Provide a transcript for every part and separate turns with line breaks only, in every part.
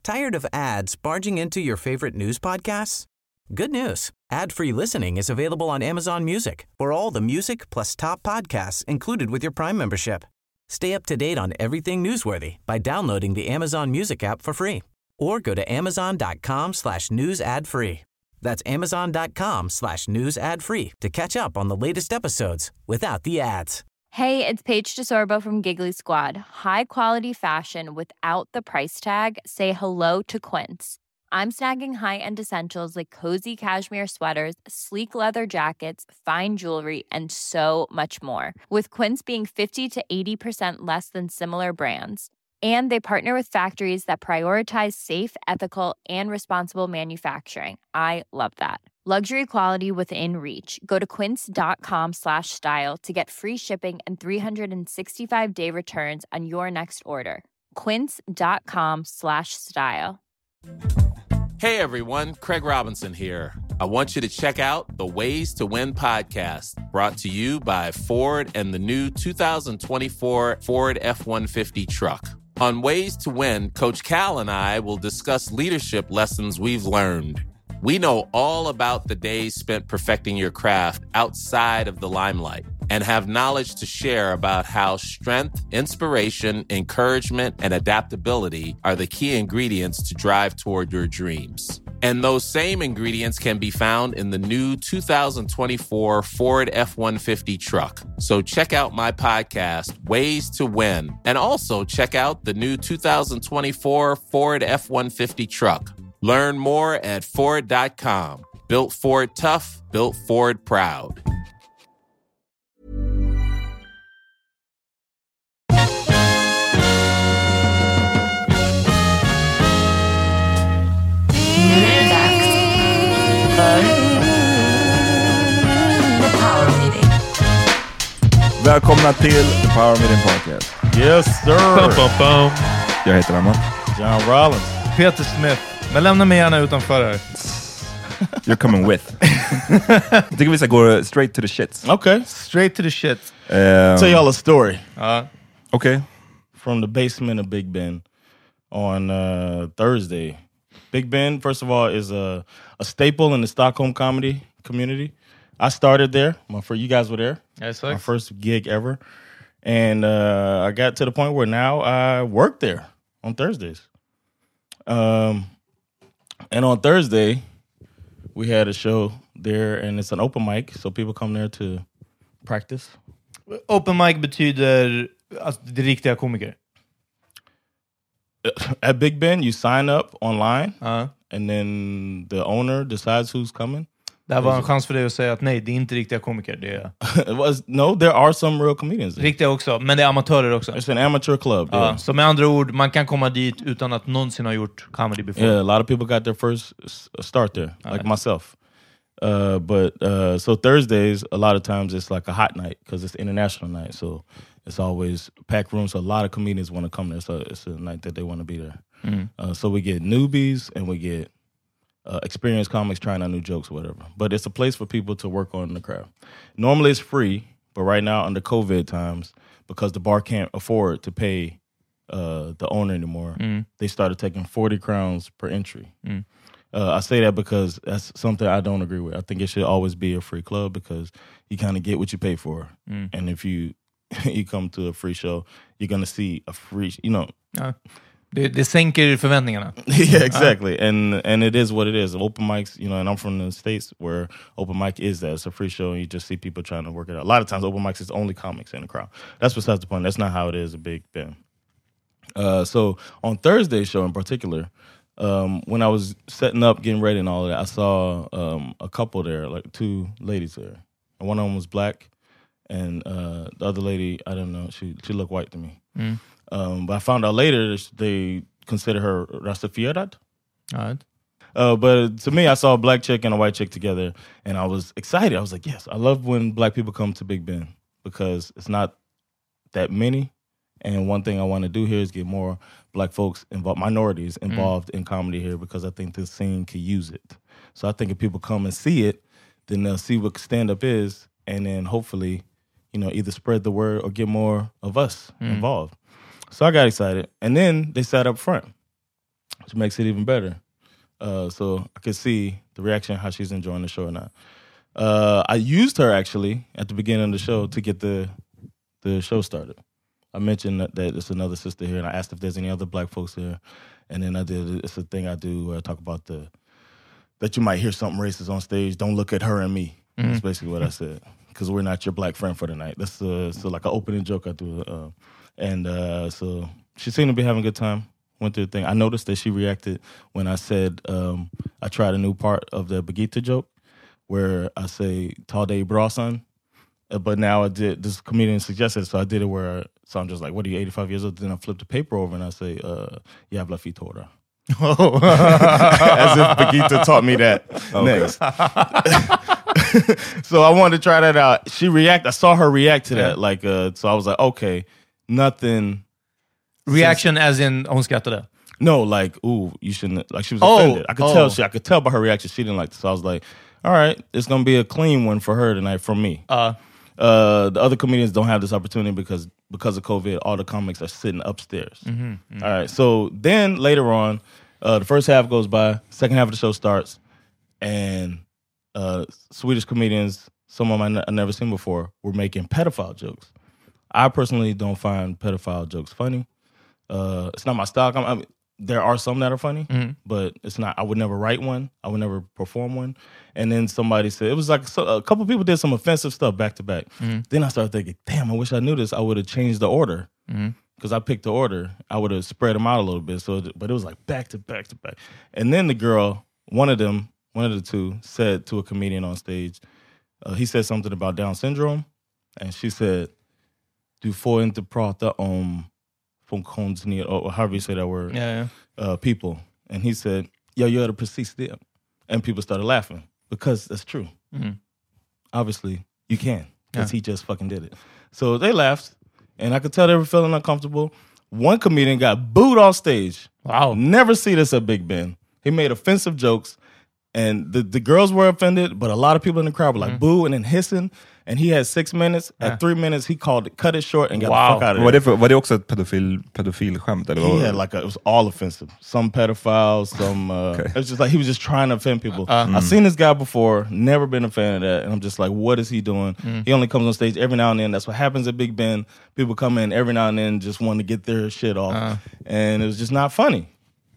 Tired of ads barging into your favorite news podcasts? Good news. Ad-free listening is available on Amazon Music for all the music plus top podcasts included with your Prime membership. Stay up to date on everything newsworthy by downloading the Amazon Music app for free or go to amazon.com/news ad free. That's amazon.com/news ad free to catch up on the latest episodes without the ads.
Hey, it's Paige DeSorbo from Giggly Squad. High quality fashion without the price tag. Say hello to Quince. I'm snagging high-end essentials like cozy cashmere sweaters, sleek leather jackets, fine jewelry, and so much more. With Quince being 50 to 80% less than similar brands. And they partner with factories that prioritize safe, ethical, and responsible manufacturing. I love that. Luxury quality within reach. Go to quince.com/style to get free shipping and 365-day returns on your next order. Quince.com/style.
Hey everyone, Craig Robinson here. I want you to check out the Ways to Win podcast, brought to you by Ford and the new 2024 Ford F-150 truck. On Ways to Win, Coach Cal and I will discuss leadership lessons we've learned. We know all about the days spent perfecting your craft outside of the limelight and have knowledge to share about how strength, inspiration, encouragement, and adaptability are the key ingredients to drive toward your dreams. And those same ingredients can be found in the new 2024 Ford F-150 truck. So check out my podcast, Ways to Win, and also check out the new 2024 Ford F-150 truck. Learn more at Ford.com. Built Ford tough, built Ford proud.
Välkomna till The Power Meeting Podcast.
Yes sir.
Bum, bum, bum.
Jag heter Emma.
John Rollins.
Peter Smith. Men lämna mig gärna utanför här.
You're coming with. Jag tycker vi ska gå straight to the shits.
Okay.
Straight to the shit.
Tell y'all a story.
Okay.
From the basement of Big Ben on Thursday. Big Ben, first of all, is a staple in the Stockholm comedy community. I started there. You guys were there.
Yes,
my first gig ever. And I got to the point where now I work there on Thursdays. And on Thursday, we had a show there, and it's an open mic, so people come there to practice.
Open mic betyder alltså, det riktiga komiker.
At Big Ben, you sign up online, and then the owner decides who's coming.
Det här var en chans för dig att säga att nej, det är inte riktiga komiker. Det är...
No, there are some real comedians there.
Riktiga också, men det är amatörer också.
It's an amateur club. Yeah.
Så med andra ord, man kan komma dit utan att någonsin ha gjort comedy before.
Yeah, a lot of people got their first start there, like myself. So Thursdays, a lot of times it's like a hot night because it's international night. So it's always packed rooms. So a lot of comedians want to come there. So it's a night that they want to be there. So we get newbies and we get experienced comics trying out new jokes or whatever. But it's a place for people to work on the craft. Normally it's free, but right now under COVID times, because the bar can't afford to pay the owner anymore, they started taking 40 crowns per entry. I say that because that's something I don't agree with. I think it should always be a free club because you kind of get what you pay for. And if you come to a free show, you're going to see a free,
Det sänker förväntningarna.
Yeah, exactly. And it is what it is. Open mics, and I'm from the States where open mic is that. It's a free show and you just see people trying to work it out. A lot of times open mics is only comics in the crowd. That's besides the point. That's not how it is at Big Ben. So on Thursday's show in particular, when I was setting up, getting ready and all of that, I saw a couple there, like two ladies there. And one of them was black and the other lady, I don't know, she looked white to me. But I found out later they consider her Rastafariad. But to me, I saw a black chick and a white chick together, and I was excited. I was like, yes, I love when black people come to Big Ben because it's not that many. And one thing I want to do here is get more black folks involved, minorities involved in comedy here because I think this scene could use it. So I think if people come and see it, then they'll see what stand-up is, and then hopefully, either spread the word or get more of us involved. So I got excited. And then they sat up front. which makes it even better. So I could see the reaction, how she's enjoying the show or not. I used her actually at the beginning of the show to get the show started. I mentioned that there's another sister here, and I asked if there's any other black folks here. And then it's a thing I do where I talk about that you might hear something racist on stage. Don't look at her and me. That's basically what I said. Because we're not your black friend for the night. That's so like an opening joke I do. So she seemed to be having a good time. Went through the thing. I noticed that she reacted when I said I tried a new part of the Bagita joke where I say "Tall day bra son," but now I did. This comedian suggested, so I did it where. So I'm just like, "What are you, 85 years old?" Then I flip the paper over and I say, "Ya habla fitora." Oh, as if Bagita taught me that. Next. So I wanted to try that out. I saw her react to that. Like, so I was like, okay, nothing.
Reaction as in hon skrattade?
No, like, ooh, you shouldn't. Like, she was offended. I could tell by her reaction she didn't like this. So I was like, all right, it's gonna be a clean one for her tonight from me. The other comedians don't have this opportunity because of COVID. All the comics are sitting upstairs. All right, so then later on, the first half goes by, second half of the show starts, and Swedish comedians, some of them I've never seen before, were making pedophile jokes. I personally don't find pedophile jokes funny. It's not my style. There are some that are funny, but it's not. I would never write one. I would never perform one. And then somebody said, it was like a couple people did some offensive stuff back to back. Then I started thinking, damn, I wish I knew this. I would have changed the order because I picked the order. I would have spread them out a little bit. But it was like back to back to back. And then the girl, one of the two, said to a comedian on stage, he said something about Down syndrome, and she said, "Du får inte prata om funktionsnedsatt," or however you say that word, people. And he said, "Jag gör det precis det." And people started laughing because that's true. Obviously, you can because he just fucking did it. So they laughed, and I could tell they were feeling uncomfortable. One comedian got booed off stage. Wow. Never see this at Big Ben. He made offensive jokes, and the girls were offended, but a lot of people in the crowd were like boo and then hissing. And he had 6 minutes. At 3 minutes, he cut it short and got the fuck out of there.
Var det också ett pedofilskämt?
It was all offensive. Some pedophiles, some... It was just like, he was just trying to offend people. I've seen this guy before, never been a fan of that. And I'm just like, what is he doing? He only comes on stage every now and then. That's what happens at Big Ben. People come in every now and then, just want to get their shit off. And it was just not funny.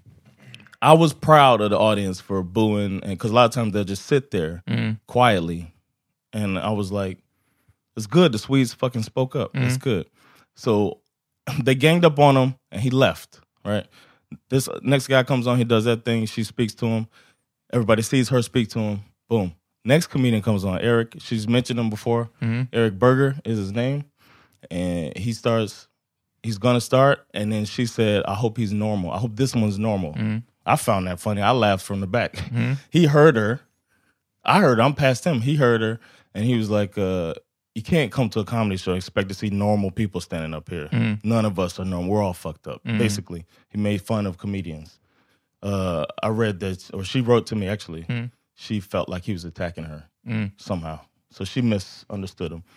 I was proud of the audience for booing, because a lot of times they'll just sit there quietly. And I was like, it's good. The Swedes fucking spoke up. It's good. So they ganged up on him, and he left, right? This next guy comes on. He does that thing. She speaks to him. Everybody sees her speak to him. Boom. Next comedian comes on, Eric. She's mentioned him before. Eric Berger is his name. And he's going to start. And then she said, I hope he's normal. I hope this one's normal. I found that funny. I laughed from the back. He heard her. I heard her. I'm past him. He heard her. And he was like, you can't come to a comedy show and expect to see normal people standing up here. None of us are normal. We're all fucked up. Basically, he made fun of comedians. I read that, or she wrote to me, actually. She felt like he was attacking her somehow. So she misunderstood him.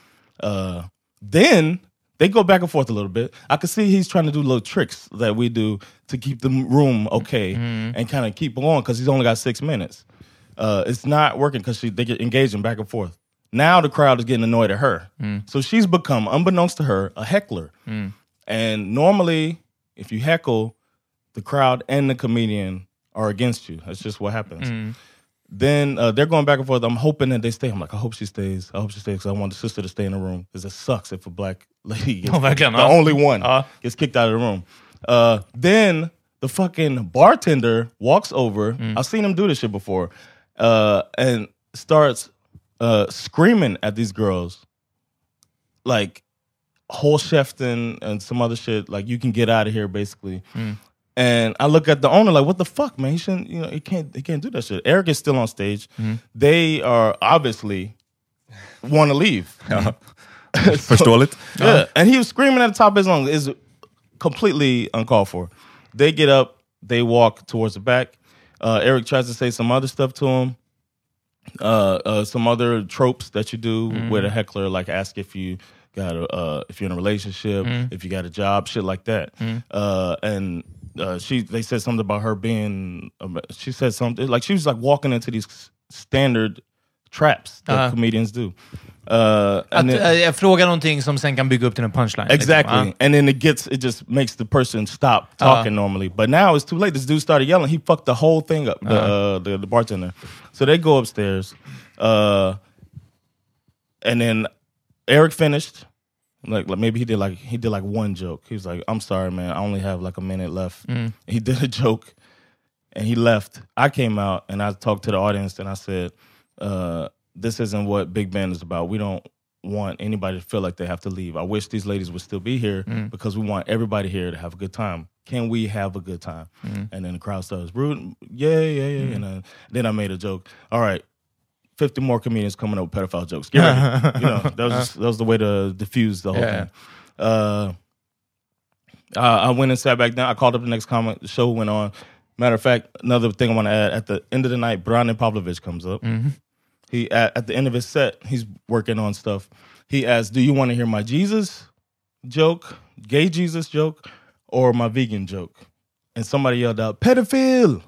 Then they go back and forth a little bit. I could see he's trying to do little tricks that we do to keep the room okay and kind of keep going because he's only got 6 minutes. It's not working because they get engaging back and forth. Now the crowd is getting annoyed at her. So she's become, unbeknownst to her, a heckler. And normally, if you heckle, the crowd and the comedian are against you. That's just what happens. Then they're going back and forth. I'm hoping that they stay. I'm like, I hope she stays. I hope she stays because I want the sister to stay in the room. Because it sucks if a black lady gets the only one gets kicked out of the room. Then the fucking bartender walks over. I've seen him do this shit before. And starts screaming at these girls. Like, Holscheften and some other shit. Like, you can get out of here, basically. And I look at the owner like, what the fuck, man? He shouldn't, he can't do that shit. Eric is still on stage. They are obviously want to leave.
Förståeligt.
Yeah. And he was screaming at the top of his lungs. It's completely uncalled for. They get up, they walk towards the back. Eric tries to say some other stuff to him. Some other tropes that you do with a heckler, like ask if you got if you're in a relationship, if you got a job, shit like that. And they said something about her being. She said something like she was like walking into these standard traps that comedians do.
Jag frågar någonting som sen kan bygga upp till en punchline.
Exactly.
Liksom.
And then it just makes the person stop talking normally. But now it's too late. This dude started yelling. He fucked the whole thing up, the bartender. So they go upstairs. And then Eric finished. Like maybe he did like one joke. He was like, "I'm sorry, man. I only have like a minute left." He did a joke and he left. I came out and I talked to the audience and I said, this isn't what Big Ben is about. We don't want anybody to feel like they have to leave. I wish these ladies would still be here because we want everybody here to have a good time. Can we have a good time? And then the crowd starts rooting. Yeah. And then I made a joke. All right. 50 more comedians coming up with pedophile jokes. Get ready. That was the way to diffuse the whole thing. I went and sat back down. I called up the next comic. The show went on. Matter of fact, another thing I want to add, at the end of the night, Brane Pavlovich comes up. He at the end of his set, he's working on stuff. He asked, "Do you want to hear my Jesus joke, gay Jesus joke, or my vegan joke?" And somebody yelled out, "Pedophile!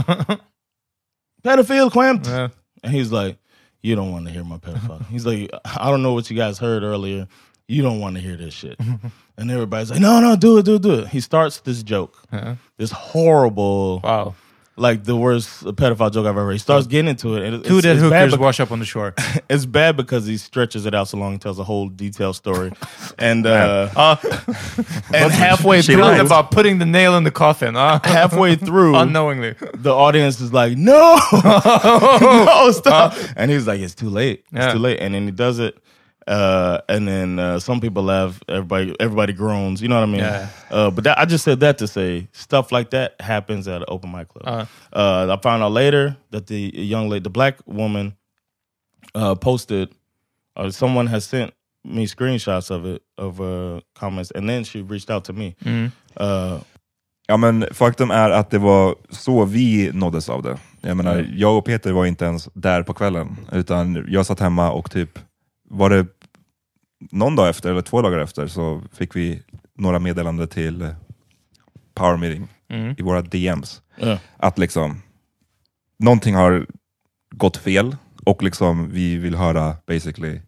Pedophile, Quamt!" And he's like, "You don't want to hear my pedophile." He's like, "I don't know what you guys heard earlier. You don't want to hear this shit." And everybody's like, no, do it. He starts this joke. This horrible, like the worst pedophile joke I've ever heard. He starts getting into it. And
Two dead hookers wash up on the shore.
It's bad because he stretches it out so long and tells a whole detailed story. And and halfway through,
about putting the nail in the coffin.
Halfway through,
unknowingly,
the audience is like, no, no, stop. And he's like, it's too late. It's too late. And then he does it. And then some people laugh. Everybody groans. You know what I mean? But I just said that to say stuff like that happens at an open mic club. I found out later that the young lady, the black woman, posted. Someone has sent me screenshots of it, of comments, and then she reached out to me.
Ja, men faktum är att det var så vi nåddes av det. Jag menar, jag och Peter var inte ens där på kvällen, utan jag satt hemma och typ var det någon dag efter eller 2 dagar efter så fick vi några meddelanden till Power Meeting i våra DMs. Att liksom någonting har gått fel och liksom vi vill höra basically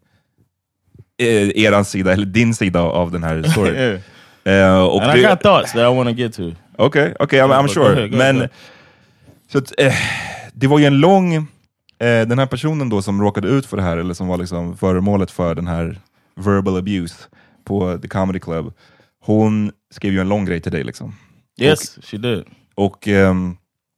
eran sida eller din sida av den här storyn.
Och and I got thoughts that I want to get to.
Okay, I'm sure. Men så att, det var ju en lång den här personen då som råkade ut för det här, eller som var liksom föremålet för den här verbal abuse på The Comedy Club, hon skrev ju en lång grej till dig liksom.
Yes, she did.
Och en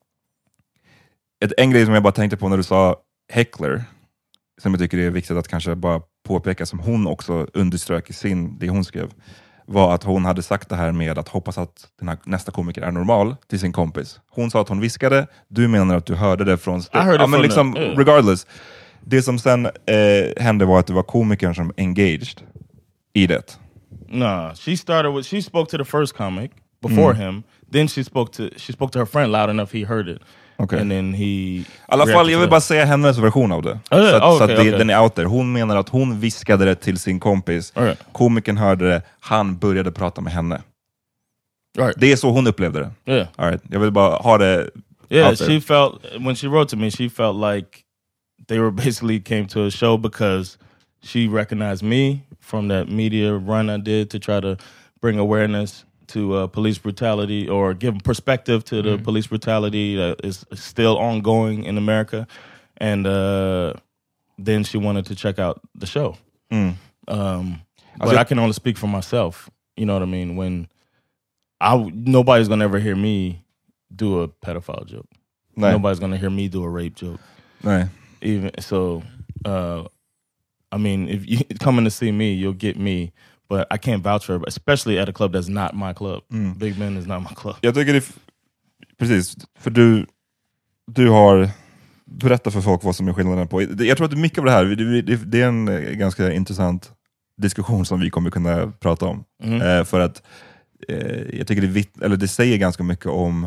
grej som jag bara tänkte på när du sa heckler, som jag tycker är viktigt att kanske bara påpeka, som hon också underströk i det hon skrev, var att hon hade sagt det här med att hoppas att den här nästa komiker är normal till sin kompis. Hon sa att hon viskade, du menar att du hörde det från... men liksom, regardless. Det som sen hände var att det var komikern som engaged i det.
Nah, she spoke to the first comic before him. Then she spoke to her friend loud enough he heard it.
Okay.
And then he...
I alla fall, jag vill bara säga hennes version av det. Så att den är out there. Hon menar att hon viskade det till sin kompis. Komikern hörde det. Han började prata med henne. Det är så hon upplevde det. All right. Jag vill bara ha det out there.
She felt, when she wrote to me, she felt like they were basically came to a show because she recognized me from that media run I did to try to bring awareness to police brutality, or give perspective to the police brutality that is still ongoing in America. And then she wanted to check out the show. But I can only speak for myself. You know what I mean? When nobody's going to ever hear me do a pedophile joke. Nej. Nobody's going to hear me do a rape joke.
Nej.
Even so, I mean, if you coming to see me, you'll get me. But I can't vouch for it, especially at a club that's not my club. Big Ben is not my club.
Jag tycker precis, för du har berättat för folk vad som är skillnaden på. Jag tror att mycket av det här, det är en ganska intressant diskussion som vi kommer kunna prata om. För att jag tycker det säger ganska mycket om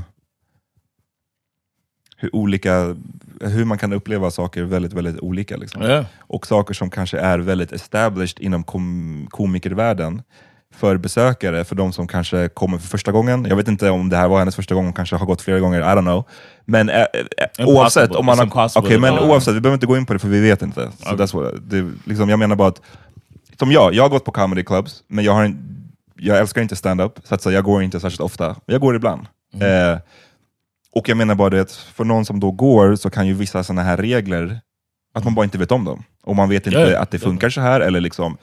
hur man kan uppleva saker väldigt, väldigt olika liksom. Och saker som kanske är väldigt established inom komikervärlden för besökare, för de som kanske kommer för första gången. Jag vet inte om det här var hennes första gång, hon kanske har gått flera gånger, I don't know. Men oavsett, om man oavsett, vi behöver inte gå in på det för vi vet inte. Så liksom, jag menar bara att, som jag har gått på comedy clubs, men jag älskar inte stand-up, så att jag går inte särskilt ofta. Jag går ibland. Och jag menar bara det, att för någon som då går så kan ju vissa sådana här regler, att man bara inte vet om dem. Och man vet inte att det funkar så här, eller liksom...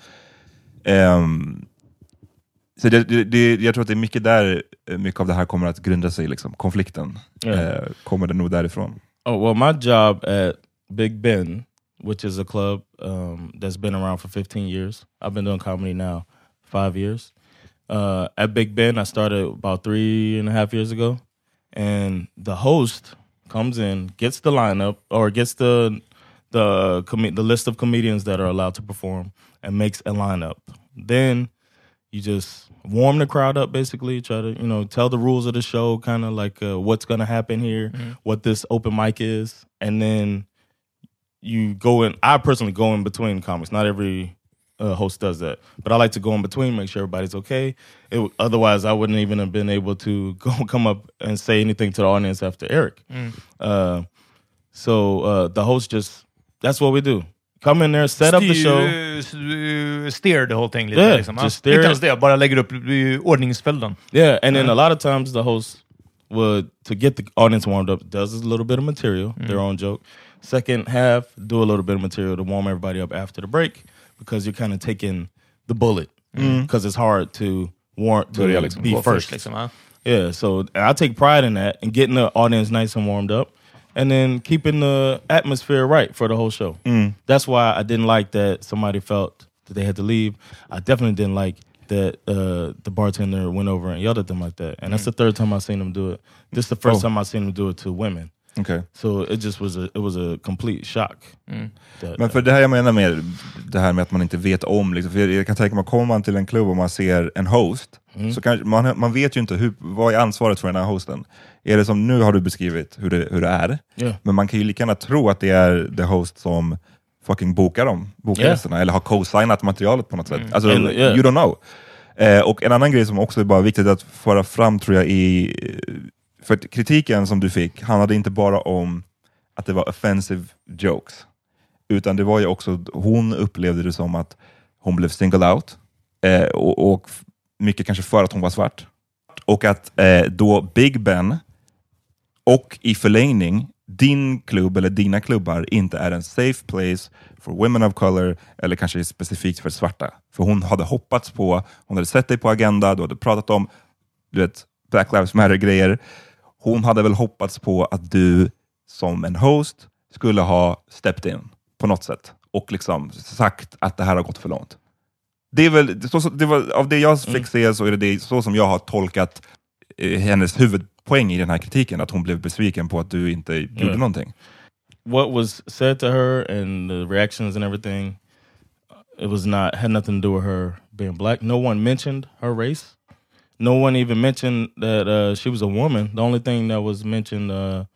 så jag tror att det är mycket där, mycket av det här kommer att grunda sig, liksom, konflikten. Kommer det nog därifrån.
Oh, well, my job at Big Ben, which is a club that's been around for 15 years. I've been doing comedy now 5 years. At Big Ben, I started about 3.5 years ago. And the host comes in, gets the lineup, or gets the list of comedians that are allowed to perform, and makes a lineup. Then you just warm the crowd up, basically. Try to, tell the rules of the show, kind of like what's going to happen here, what this open mic is. And then you go in. I personally go in between comics. Not every host does that, but I like to go in between, make sure everybody's okay. Otherwise, I wouldn't even have been able to come up and say anything to the audience after Eric. So the host that's what we do. Come in there, set up the show.
Steer the whole thing.
Yeah,
liksom.
just steer.
Inte ens det, bara lägger upp ordningsföljden.
Yeah, and then a lot of times the host would, to get the audience warmed up, does a little bit of material, their own joke. Second half, do a little bit of material to warm everybody up after the break, because you're kind of taking the bullet, because it's hard to be first.
Liksom,
Yeah, so I take pride in that, and getting the audience nice and warmed up, and then keeping the atmosphere right for the whole show. That's why I didn't like that somebody felt that they had to leave. I definitely didn't like that the bartender went over and yelled at them like that. And that's the third time I've seen them do it. This is the first time I've seen them do it to women.
Okay.
So it just was a complete shock.
Men för det här jag menar med det här med att man inte vet om, liksom, för jag kan tänka mig, kommer man till en klubb och man ser en host, så kan, man vet ju inte vad är ansvaret för den här hosten. Är det som nu har du beskrivit hur det är, men man kan ju lika gärna tro att det är the host som fucking bokar gästerna, eller har co-signat materialet på något sätt. Alltså, you don't know. Och en annan grej som också är bara viktigt att föra fram, tror jag, för kritiken som du fick handlade inte bara om att det var offensive jokes, utan det var ju också, hon upplevde det som att hon blev singled out, och mycket kanske för att hon var svart, och att då Big Ben och i förlängning din klubb eller dina klubbar inte är en safe place for women of color, eller kanske specifikt för svarta. För hon hade hoppats på, hon hade sett dig på Agenda, du hade pratat om, du vet, Black Lives Matter-grejer. Hon hade väl hoppats på att du som en host skulle ha stepped in på något sätt och liksom sagt att det här har gått för långt. Det är väl, det var, av det jag fick se, så är det så som jag har tolkat hennes huvudpoäng i den här kritiken, att hon blev besviken på att du inte gjorde någonting.
What was said to her and the reactions and everything, it was had nothing to do with her being black. No one mentioned her race. No one even mentioned that she was a woman. The only thing that was mentioned,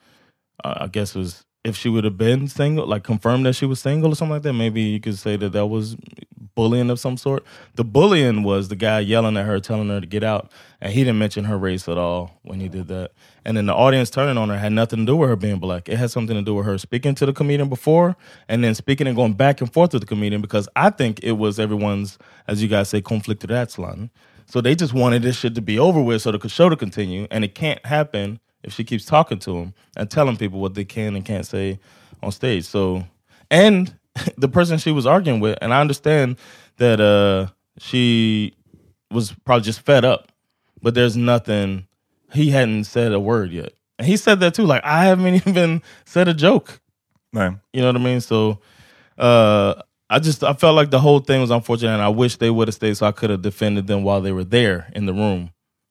I guess, was if she would have been single, like confirmed that she was single or something like that. Maybe you could say that was bullying of some sort. The bullying was the guy yelling at her, telling her to get out, and he didn't mention her race at all when he did that. And then the audience turning on her had nothing to do with her being black. It had something to do with her speaking to the comedian before, and then speaking and going back and forth with the comedian, because I think it was everyone's, as you guys say, conflict of that line. So they just wanted this shit to be over with so the show to continue, and it can't happen if she keeps talking to them and telling people what they can and can't say on stage. So, and the person she was arguing with, and I understand that she was probably just fed up, but there's nothing, he hadn't said a word yet. And he said that too, like, I haven't even said a joke.
No.
You know what I mean? So, I felt like the whole thing was unfortunate, and I wish they would have stayed so I could have defended them while they were there in the room.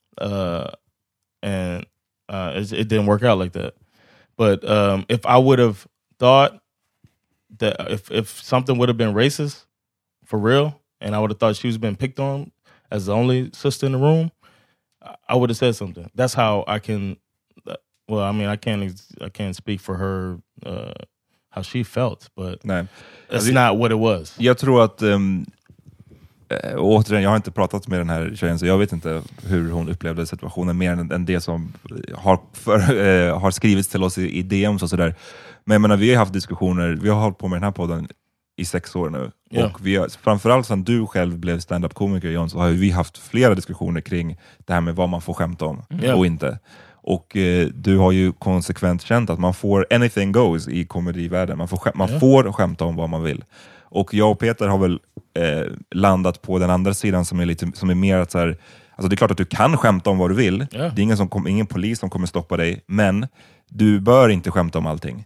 It didn't work out like that. But if I would have thought that if something would have been racist for real, and I would have thought she was being picked on as the only sister in the room, I would have said something. That's how I can. Well, I mean, I can't speak for her. How she felt, but
nej.
That's not what it was.
Jag tror att Och återigen, jag har inte pratat med den här tjejen, så jag vet inte hur hon upplevde situationen mer än det som har skrivits till oss i DMs och sådär. Men jag menar, vi har haft diskussioner, vi har hållit på med den här podden i 6 år nu.
Ja.
Och vi har, framförallt sedan du själv blev stand-up-komiker, John, så har vi haft flera diskussioner kring det här med vad man får skämta om och inte. Och du har ju konsekvent känt att man får anything goes i komedivärlden. Man får skämta om vad man vill. Och jag och Peter har väl landat på den andra sidan som är mer att så här, alltså det är klart att du kan skämta om vad du vill. Det är ingen polis som kommer stoppa dig, men du bör inte skämta om allting.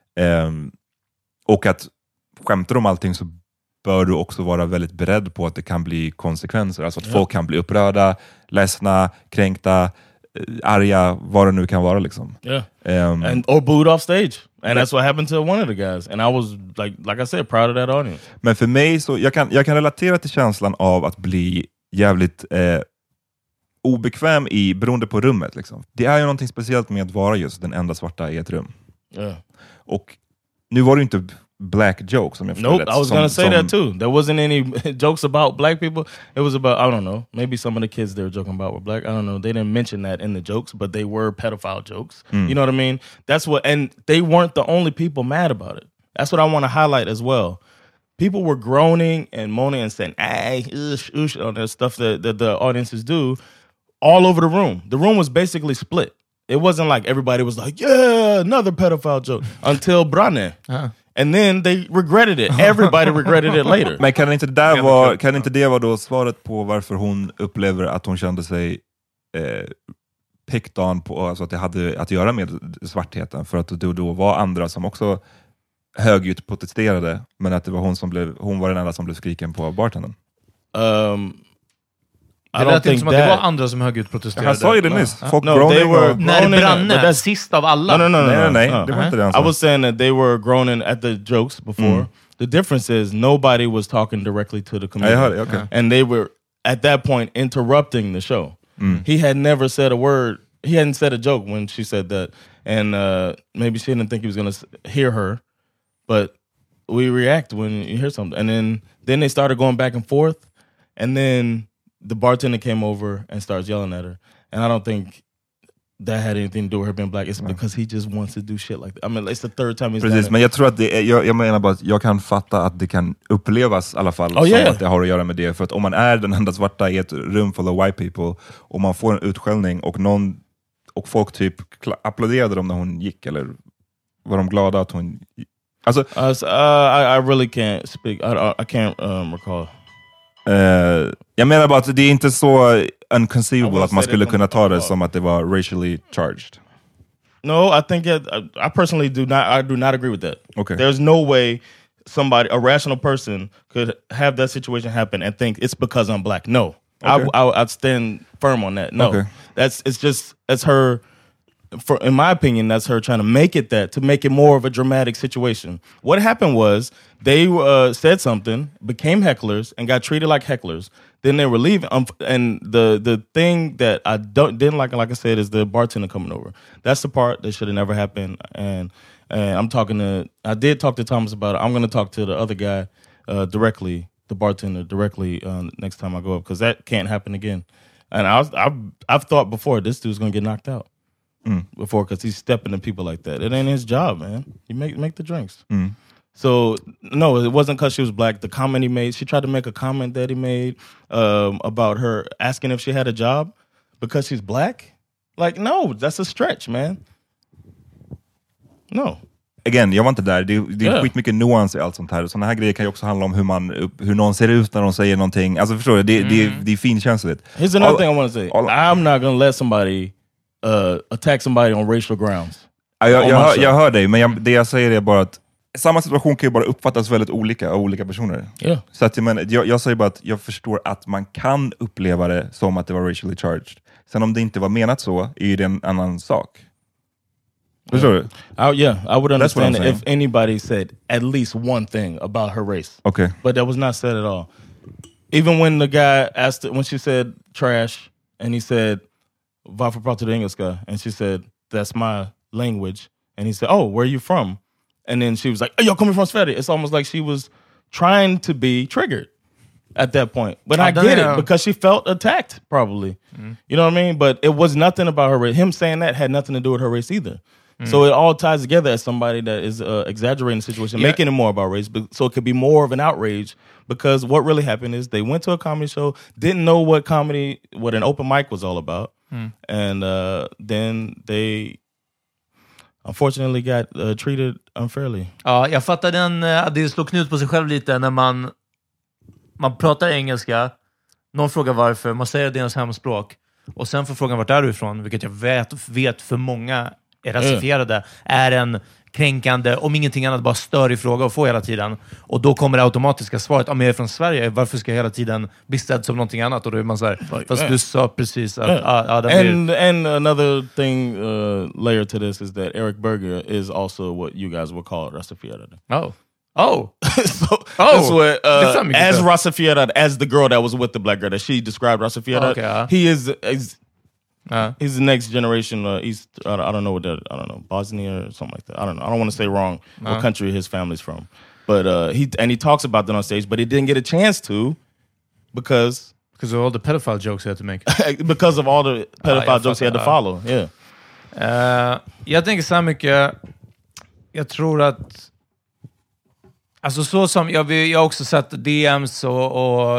Och att skämtar om allting så bör du också vara väldigt beredd på att det kan bli konsekvenser. Alltså att folk kan bli upprörda, ledsna, kränkta, arga, vad det nu kan vara liksom.
Or booed off stage. And that's what happened to one of the guys. And I was like I said, proud of that audience.
Men för mig så, jag kan relatera till känslan av att bli jävligt obekväm beroende på rummet liksom. Det är ju någonting speciellt med att vara just den enda svarta i ett rum. Och nu var det inte black jokes som jag
Nope, I was gonna say that too. There wasn't any jokes about black people. It was about, I don't know, maybe some of the kids they were joking about were black. I don't know. They didn't mention that in the jokes, but they were pedophile jokes. You know what I mean? That's what, and they weren't the only people mad about it. That's what I want to highlight as well. People were groaning and moaning and saying, "Ay, oosh," on that stuff that the audiences do all over the room. The room was basically split. It wasn't like everybody was like, "Yeah, another pedophile joke," until Brane. And then they regretted it. Everybody regretted it later.
Men kan inte det vara då svaret på varför hon upplever att hon kände sig picked on på, alltså att det hade att göra med svartheten, för att det då var andra som också högljutt protesterade, men att det var hon var den enda som blev skriken på av bartendern.
Det lät inte som att det var andra som högljutt protesterade.
Jag sa ju det nyss. Folk
när Branne, sist av alla.
Nej, det var inte det.
I was saying that they were groaning at the jokes before. The difference is nobody was talking directly to the comedian. And they were, at that point, interrupting the show. He had never said a word. He hadn't said a joke when she said that. And maybe she didn't think he was going to hear her. But we react when you hear something. And then they started going back and forth. And then the bartender came over and starts yelling at her. And I don't think that had anything to do with her being black. It's because he just wants to do shit like that. I mean, it's the third time he's done it.
Men jag tror att det är, jag menar bara att jag kan fatta att det kan upplevas i alla fall som att det har att göra med det. För att om man är den enda svarta i ett rum full of white people och man får en utskällning och folk typ applåderade dem när hon gick, eller var de glada att hon gick? Alltså,
I really can't speak. I can't recall.
Jag menar bara att det är inte så unconceivable att man skulle kunna ta det som att det var racially charged.
No, I think I personally do not agree with that.
Okay.
There's no way a rational person could have that situation happen and think it's because I'm black. No. Okay. I'd stand firm on that. No. Okay. That's her, in my opinion, that's her trying to make it more of a dramatic situation. What happened was they said something, became hecklers, and got treated like hecklers. Then they were leaving, and the thing that I didn't like I said, is the bartender coming over. That's the part that should have never happened. And I did talk to Thomas about it. I'm going to talk to the other guy directly, the bartender directly, next time I go up, because that can't happen again. And I've thought before this dude's going to get knocked out. Before, because he's stepping to people like that. It ain't his job, man. You make the drinks. So no, it wasn't because she was black. The comment he made, she tried to make a comment that he made about her asking if she had a job because she's black. Like, no, that's a stretch, man. No.
Again, jag var inte där. Det är skitmycket nuans i allt sånt här. Såna här grejer kan ju också handla om hur någon ser ut när de säger någonting. Alltså förstår du, det är finkänsligt.
Here's another thing I want to say. I'm not gonna let somebody attack somebody on racial grounds.
Jag hör dig, men det jag säger är bara att samma situation kan ju bara uppfattas väldigt olika av olika personer.
Yeah.
Så att jag säger bara att jag förstår att man kan uppleva det som att det var racially charged. Sen om det inte var menat så, är det en annan sak. Förstår du?
I would understand if anybody said at least one thing about her race.
Okay.
But that was not said at all. Even when the guy asked, when she said trash, and he said, varför pratar du engelska? And she said, that's my language. And he said, oh, where are you from? And then she was like, oh, you're coming from Sverige. It's almost like she was trying to be triggered. at that point. But I get it because she felt attacked, probably. You know what I mean? But it was nothing about her race. Him saying that had nothing to do with her race either. So it all ties together as somebody that is exaggerating the situation, making it more about race, but so it could be more of an outrage. Because what really happened is they went to a comedy show, didn't know what an open mic was all about, and then they unfortunately got treated unfairly.
Ja, jag fattar det slår knut på sig själv lite när man pratar engelska, någon frågar varför, man säger det är ens hemspråk, och sen får frågan vart är du ifrån, vilket jag vet för många är rasifierade, är en kränkande, om ingenting annat bara störig fråga att få hela tiden. Och då kommer det automatiska svaret, om jag är från Sverige, varför ska jag hela tiden bli ställd som någonting annat? Och då är man så här, fast du sa precis att...
And another thing, layer to this is that Eric Berger is also what you guys would call Rastafari. That's what, as Rastafari, as the girl that was with the black girl, that she described Rastafari, he is he's the next generation. East, I don't know Bosnia or something like that. I don't know. I don't want to say wrong what country his family's from, but he talks about that on stage, but he didn't get a chance to because
of all the pedophile jokes he had to make.
Because of all the pedophile jokes he had to follow. Yeah.
Jag tänker så här mycket. Jag tror att alltså så som jag har också sett DMs och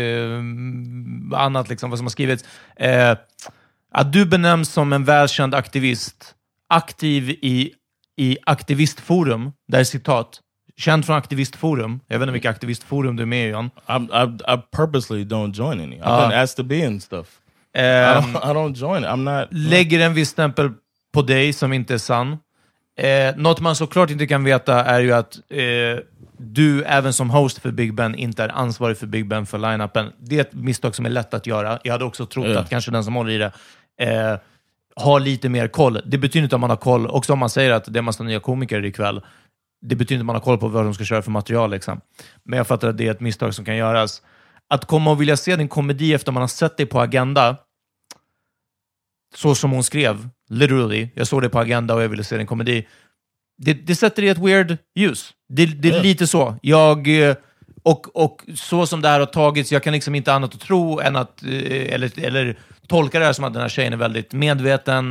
annat liksom vad som har skrivits. Att du benämns som en välkänd aktivist, aktiv i aktivistforum, där är citat, känd från aktivistforum. Jag vet inte vilka aktivistforum du är med i, John.
I purposely don't join any. I've been asked to be in stuff. I don't join it. I'm not...
Lägger en viss stämpel på dig som inte är sann. Något man såklart inte kan veta är ju att du även som host för Big Ben inte är ansvarig för Big Ben för line-upen. Det är ett misstag som är lätt att göra. Jag hade också trott att kanske den som håller i det har lite mer koll. Det betyder inte att man har koll. Också om man säger att det är massa nya komiker ikväll. Det betyder inte att man har koll på vad de ska köra för material. Liksom. Men jag fattar att det är ett misstag som kan göras. Att komma och vilja se din komedi efter man har sett dig på Agenda, så som hon skrev, literally, jag såg det på Agenda och jag ville se din komedi. Det sätter i ett weird ljus. Det är lite så. Och så som det här har tagits, jag kan liksom inte annat att tro än att eller tolka det här som att den här tjejen är väldigt medveten.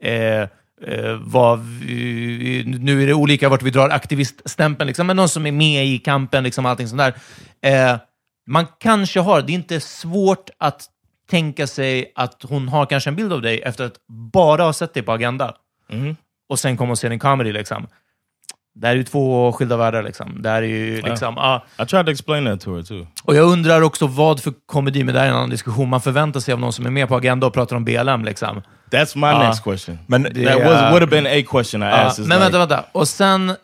Nu är det olika vart vi drar aktiviststämpeln liksom, men någon som är med i kampen liksom, allting sånt där. Man kanske har, det är inte svårt att tänka sig att hon har kanske en bild av dig efter att bara ha sett dig på Agenda. Och sen kommer och se din comedy liksom. Det är ju två skilda världar liksom. Det är ju liksom...
I tried to explain that to her too.
Och jag undrar också vad för komedi, med det här är en annan diskussion, man förväntar sig av någon som är med på Agenda och pratar om BLM liksom.
That's my next question. Men that would have been a question I asked.
Men vänta. Och sen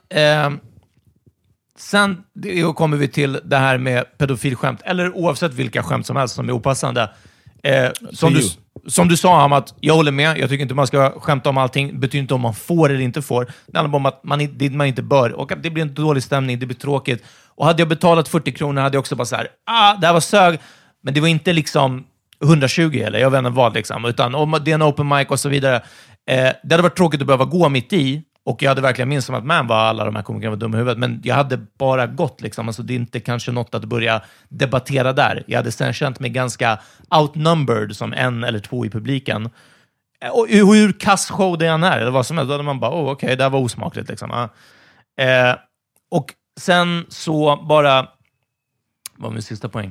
kommer vi till det här med pedofilskämt. Eller oavsett vilka skämt som helst som är opassande. Som du sa om att jag håller med, jag tycker inte man ska skämta om allting, det betyder inte om man får eller inte får, det handlar om att man inte bör, och det blir en dålig stämning, det blir tråkigt. Och hade jag betalat 40 kronor hade jag också bara så här, det här var sög, men det var inte liksom 120 eller jag vet inte vad liksom, utan om det är en open mic och så vidare. Det hade varit tråkigt att behöva gå mitt i, och jag hade verkligen minst som att man var alla de här komikerna var dumma i huvudet, men jag hade bara gått liksom, alltså det är inte kanske något att börja debattera där. Jag hade sen känt mig ganska outnumbered som en eller två i publiken. Och hur kass show det än är, eller vad som helst, då hade man bara, okej, det här var osmakligt liksom. Och sen så bara, vad var min sista poäng?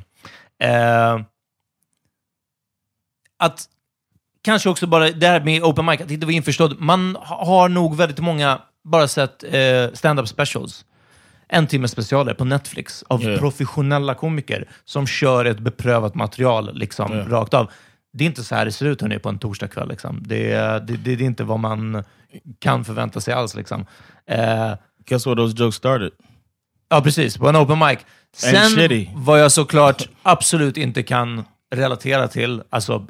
Att kanske också bara det här med open mic, att inte vara införstådd. Man har nog väldigt många bara sett stand-up specials. 1 timme specialer på Netflix av professionella komiker som kör ett beprövat material liksom rakt av. Det är inte så här det ser ut hörni, på en torsdagkväll. Liksom. Det är inte vad man kan förvänta sig alls. Liksom.
Guess where those jokes started?
Ja, precis. På en open mic. Sen vad jag såklart absolut inte kan relatera till, alltså,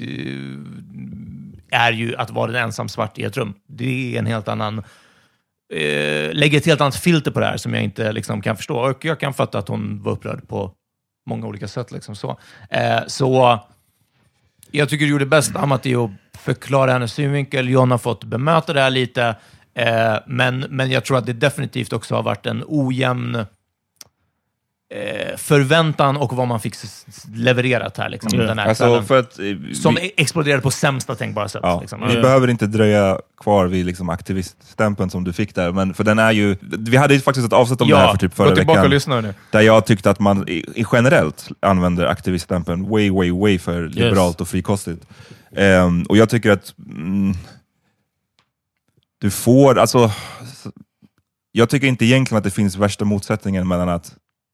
är ju att vara den ensam svart i ett rum. Det är en helt annan... lägger ett helt annat filter på det här som jag inte liksom kan förstå. Och jag kan fatta att hon var upprörd på många olika sätt. Liksom så. Så jag tycker du gjorde bäst Amat i att förklara hennes synvinkel. John har fått bemöta det här lite. Men jag tror att det definitivt också har varit en ojämn förväntan och vad man fick levererat här liksom, den här
alltså, för att,
som exploderade på sämsta tänkbara sätt.
Ja,
liksom.
Vi behöver inte dröja kvar vid liksom, aktiviststämpeln som du fick där, men för den är ju... Vi hade ju faktiskt ett avsnitt om det här för typ förra veckan,
och lyssna nu.
Där jag tyckte att man generellt använder aktiviststämpeln way för liberalt och frikostigt. Och jag tycker att du får... Alltså, jag tycker inte egentligen att det finns värsta motsättningen mellan att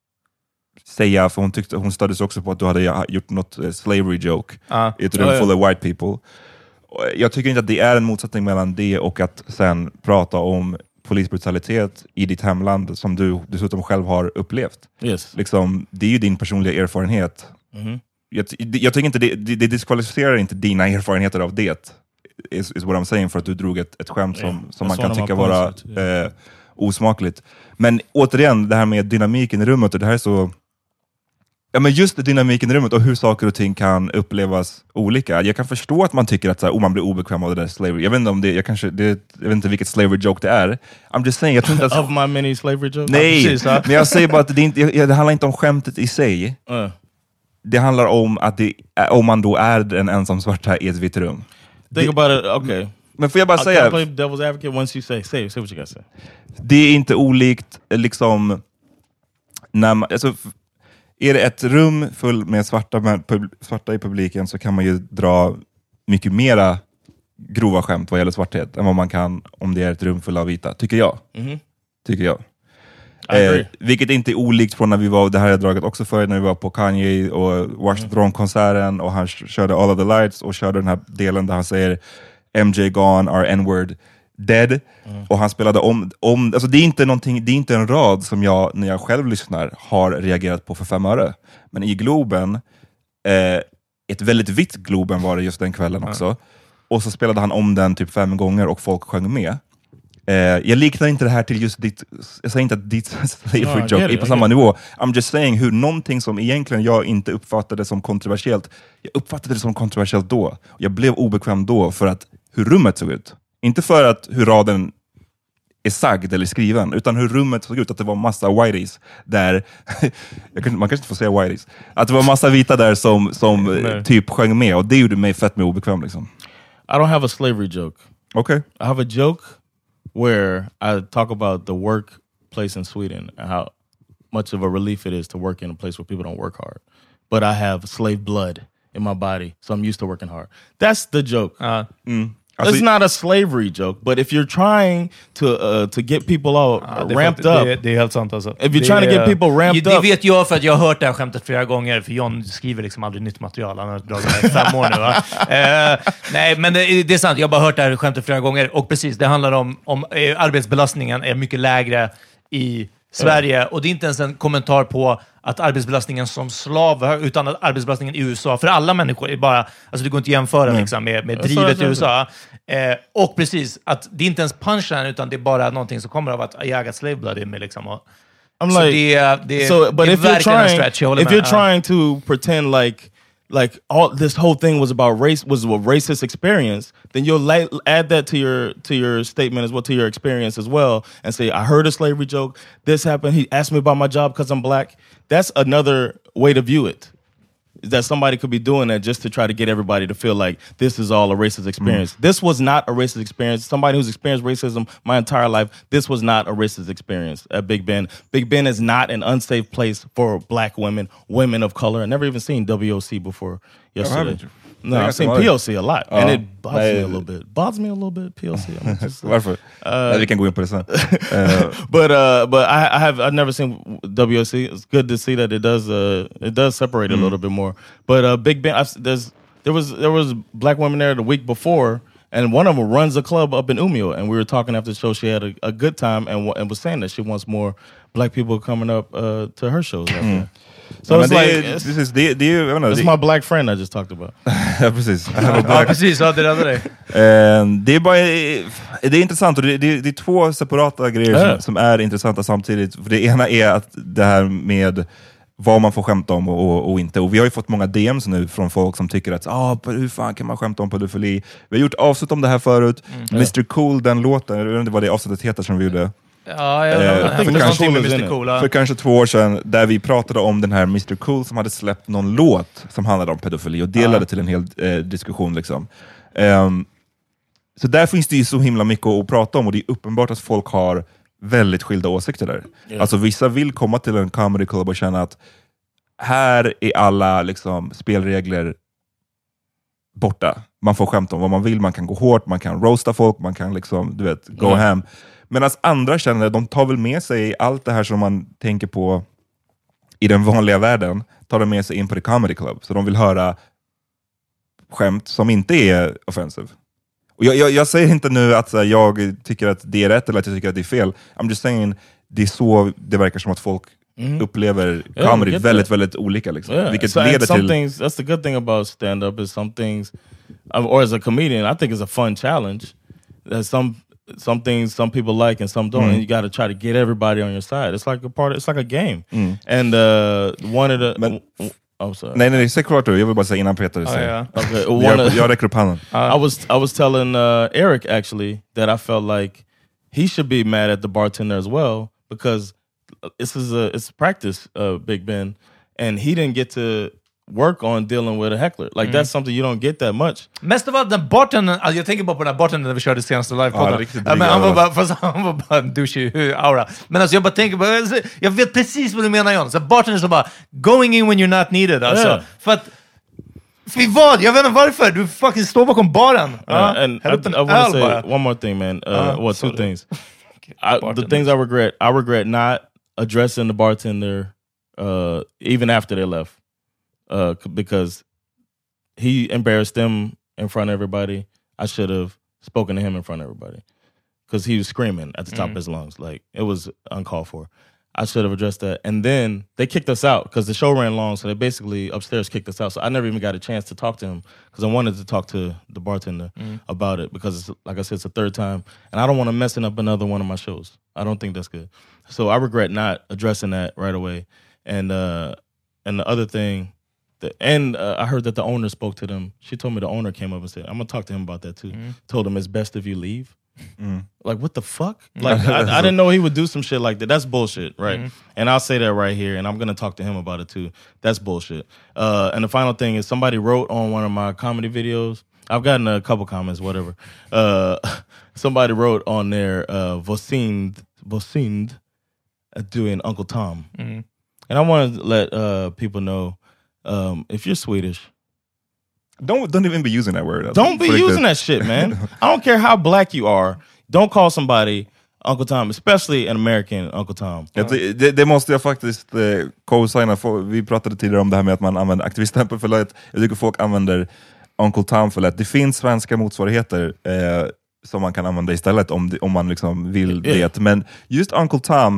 säga, för hon stöddes också på att du hade gjort något slavery joke i ett rum full of white people. Jag tycker inte att det är en motsättning mellan det och att sen prata om polisbrutalitet i ditt hemland som du dessutom själv har upplevt.
Yes.
Liksom, det är ju din personliga erfarenhet. Jag tycker inte det diskvalificerar inte dina erfarenheter av det, is what I'm saying, för att du drog ett skämt som man kan tycka vara osmakligt. Men återigen, det här med dynamiken i rummet, och det här är så... Ja, men just dynamiken i rummet och hur saker och ting kan upplevas olika. Jag kan förstå att man tycker att så här, man blir obekväm av det där slavery. Jag vet inte om det, jag vet inte vilket slavery joke det är. I'm just saying, jag tror inte att...
Of my many slavery jokes?
Nej, men jag säger bara att det handlar inte om skämtet i sig. Det handlar om att om man då är en ensam svarta i ett vitt rum.
Think about it, okay.
Men får jag bara säga...
I'll play devil's advocate once you say what you gotta say.
Det är inte olikt liksom... När man, alltså, är det ett rum full med svarta i publiken, så kan man ju dra mycket mera grova skämt vad gäller svarthet än vad man kan om det är ett rum full av vita, tycker jag. Tycker jag. Vilket inte är olikt från när vi var, det här är draget också för, när vi var på Kanye och Washington-konserten och han körde All of the Lights och körde den här delen där han säger MJ gone, our N-word dead. Och han spelade om alltså det är inte en rad som jag, när jag själv lyssnar, har reagerat på för 5 öre. Men i Globen, ett väldigt vitt Globen var det just den kvällen också. Och så spelade han om den typ 5 gånger och folk sjöng med. Jag liknar inte det här till just jag säger inte att ditt slavery joke är på samma nivå. I'm just saying hur någonting som egentligen jag inte uppfattade som kontroversiellt, jag uppfattade det som kontroversiellt då. Jag blev obekväm då för att hur rummet såg ut. Inte för att hur raden är sagd eller skriven, utan hur rummet såg ut, att det var massa whiteys där, man kanske inte får säga whiteys, att det var massa vita där som typ sjöng med, och det gjorde mig fett med obekväm liksom.
I don't have a slavery joke.
Okay.
I have a joke where I talk about the workplace in Sweden and how much of a relief it is to work in a place where people don't work hard. But I have slave blood in my body, so I'm used to working hard. That's the joke. It's not a slavery joke, but if you're trying to get people all ramped up...
Det är helt sant alltså.
If you're trying to get people ramped up...
Det vet jag för att jag har hört det här skämtet flera gånger, för John skriver liksom aldrig nytt material. Han har dragit det 5 år nu, va? Nej, men det är sant. Jag har bara hört det här skämtet flera gånger. Och precis, det handlar om arbetsbelastningen är mycket lägre i Sverige. Och det är inte ens en kommentar på att arbetsbelastningen som slav, utan att arbetsbelastningen i USA för alla människor är bara, alltså det går inte att jämfara liksom, med drivet i USA. Och precis, att det är inte ens punchline, utan det är bara någonting som kommer av att jag got slave blood in mig liksom.
I'm like,
det är verkligen en stretch.
If you're trying to pretend like all this whole thing was about race, was a racist experience, then you'll add that to your statement as well, to your experience as well, and say, I heard a slavery joke, this happened, he asked me about my job because I'm black. That's another way to view it. That somebody could be doing that just to try to get everybody to feel like this is all a racist experience. This was not a racist experience. Somebody who's experienced racism my entire life, this was not a racist experience at Big Ben. Big Ben is not an unsafe place for black women of color. I've never even seen WOC before yesterday. No, I've seen POC a lot, and it bothers me a little bit. Bothers me a little bit, POC.
Varför? Vi kan gå in på det sen.
But I've never seen WOC. It's good to see that it does separate a little bit more. But Big Ben, there was black women there the week before, and one of them runs a club up in Umeå, and we were talking after the show. She had a good time and was saying that she wants more black people coming up to her shows. So it's like, this is my black friend I just talked about.
Ja, precis.
Precis, ja, det hade det.
Det är intressant, och det är 2 separata grejer som är intressanta samtidigt. För det ena är att det här med vad man får skämta om och inte. Och vi har ju fått många DMs nu från folk som tycker att hur fan kan man skämta om pedofili? Vi har gjort avsnitt om det här förut. Mr. Cool, den låten, jag vet inte vad det avsnittet heter som vi gjorde. för kanske 2 år sedan, där vi pratade om den här Mr. Cool som hade släppt någon låt som handlade om pedofili och delade till en hel diskussion liksom. Så där finns det ju så himla mycket att prata om, och det är uppenbart att folk har väldigt skilda åsikter där. Alltså vissa vill komma till en comedy club och känna att här är alla liksom spelregler borta. Man får skämta om vad man vill, man kan gå hårt, man kan roasta folk, man kan liksom, du vet, go ham. Medan andra känner, de tar väl med sig allt det här som man tänker på i den vanliga världen, tar de med sig in på the comedy club. Så de vill höra skämt som inte är offensive. Och jag säger inte nu att jag tycker att det är rätt eller att jag tycker att det är fel. I'm just saying, det är så det verkar som att folk upplever comedy väldigt, väldigt olika liksom. Vilket leder till...
That's the good thing about stand-up is some things, or as a comedian, I think it's a fun challenge. There's some things some people like and some don't, and you got to try to get everybody on your side. It's like it's like a game. And one of the... I'm sorry.
Nej, säg klart du. Jag vill bara säga innan Peter säger.
Okay.
Jag räcker upp handen.
I was telling Eric actually that I felt like he should be mad at the bartender as well, because it's practice, Big Ben, and he didn't get to work on dealing with a heckler. Like that's something you don't get that much.
Mest av allt den bartendern, alltså jag tänker bara på den här bartendern när vi körde senaste livepodden.
Men
han var bara en douchey aura. Men alltså jag bara tänker på, jag vet precis vad du menar, John. Så bartendern som bara going in when you're not needed, alltså. För att vad? Jag vet inte varför. Du fucking står bakom baren.
And I want to say one more thing, man. Two things. The things I regret not addressing the bartender even after they left. Because he embarrassed them in front of everybody. I should have spoken to him in front of everybody, because he was screaming at the top of his lungs. Like, it was uncalled for. I should have addressed that. And then they kicked us out because the show ran long, so they basically upstairs kicked us out. So I never even got a chance to talk to him, because I wanted to talk to the bartender about it, because it's, like I said, it's the 3rd time, and I don't want to messing up another one of my shows. I don't think that's good. So I regret not addressing that right away. And the other thing, I heard that the owner spoke to them. She told me the owner came up and said, I'm going to talk to him about that too. Told him it's best if you leave. Like, what the fuck? Like, I didn't know he would do some shit like that. That's bullshit, right? And I'll say that right here, and I'm going to talk to him about it too. That's bullshit. And the final thing is, somebody wrote on one of my comedy videos. I've gotten a couple comments, whatever. Somebody wrote on there, Vosind doing Uncle Tom. And I want to let people know, if you're Swedish,
don't even be using that word.
Don't be using that shit, man. I don't care how black you are. Don't call somebody Uncle Tom, especially an American Uncle Tom.
Det måste jag faktiskt co-signa. Vi pratade tidigare om det här med att man använder aktiviststämpel för lätt. Jag tycker folk använder Uncle Tom för lätt. Det finns svenska motsvarigheter som man kan använda istället om man liksom vill det. Men just Uncle Tom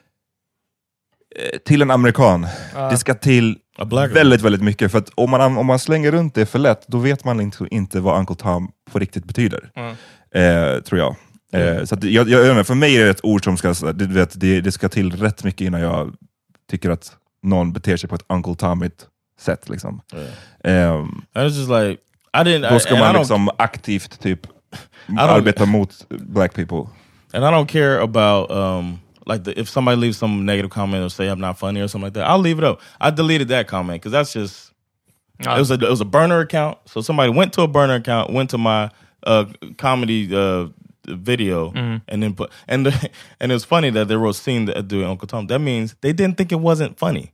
till en amerikan, det ska till väldigt, väldigt mycket. För att om man slänger runt det för lätt, då vet man inte vad Uncle Tom på riktigt betyder. Tror jag. Så att jag för mig är det ett ord som ska, du vet, det ska till rätt mycket innan jag tycker att någon beter sig på ett Uncle Tomigt sätt liksom.
Just like,
då ska man liksom aktivt typ arbeta mot black people.
And I don't care about like if somebody leaves some negative comment or say I'm not funny or something like that, I'll leave it up. I deleted that comment because that's just it was a burner account. So somebody went to a burner account, went to my comedy video, and then put and it was funny that they wrote "seen doing Uncle Tom." That means they didn't think it wasn't funny.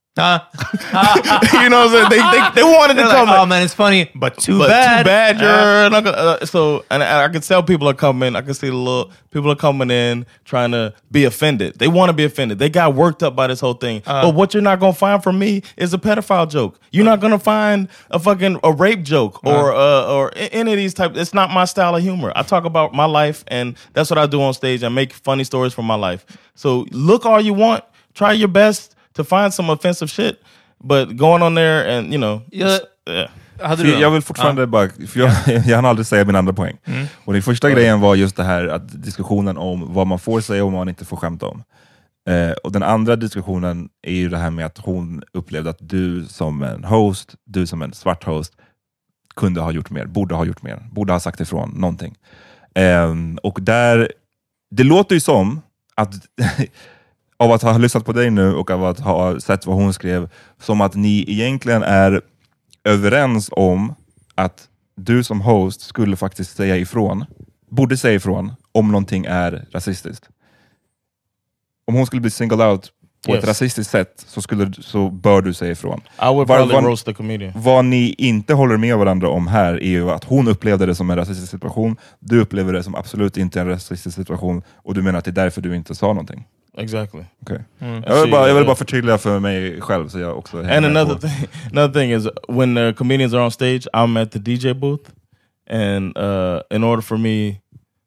You know what I'm saying? They wanted to come.
Like, oh man, it's funny, but too bad.
You're so, and I can tell people are coming. I can see people are coming in trying to be offended. They want to be offended. They got worked up by this whole thing. But what you're not gonna find from me is a pedophile joke. You're not gonna find a rape joke or any of these types. It's not my style of humor. I talk about my life, and that's what I do on stage. I make funny stories from my life. So look all you want. Try your best to find some offensive shit, but going on there and you know,
jag vill fortfarande bara, för jag hann aldrig säga min andra poäng. Och den första grejen var just det här att diskussionen om vad man får säga och vad man inte får skämta om. Och den andra diskussionen är ju det här med att hon upplevde att du som en host, du som en svart host kunde ha gjort mer, borde ha gjort mer, borde ha sagt ifrån någonting. Och där, det låter ju som att av att ha lyssnat på dig nu och av att ha sett vad hon skrev, som att ni egentligen är överens om att du som host skulle faktiskt borde säga ifrån om någonting är rasistiskt. Om hon skulle bli singled out på ett rasistiskt sätt så bör du säga ifrån.
I would probably roast the comedian.
Vad ni inte håller med varandra om här är ju att hon upplevde det som en rasistisk situation, du upplever det som absolut inte en rasistisk situation, och du menar att det är därför du inte sa någonting.
Exactly.
Okay. Jag vill bara förtydliga för mig själv så jag också.
And another thing is when the comedians are on stage, I'm at the DJ booth, and in order for me,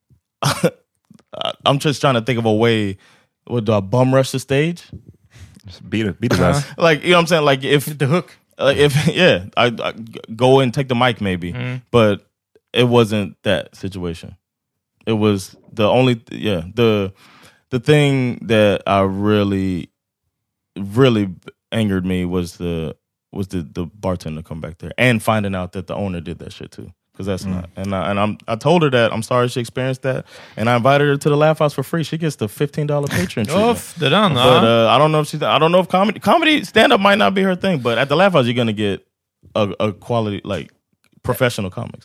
I'm just trying to think of a way. Do I bum rush the stage?
Just beat his ass.
Like, you know what I'm saying? Like if
the hook.
I go and take the mic maybe, but it wasn't that situation. It was the thing that I really angered me was the bartender come back there and finding out that the owner did that shit too. Because that's not, I told her that I'm sorry she experienced that, and I invited her to the Laugh House for free. She gets the $15 Patreon treatment. But I don't know if comedy stand up might not be her thing, but at the Laugh House you're gonna get a quality, like, professional comics.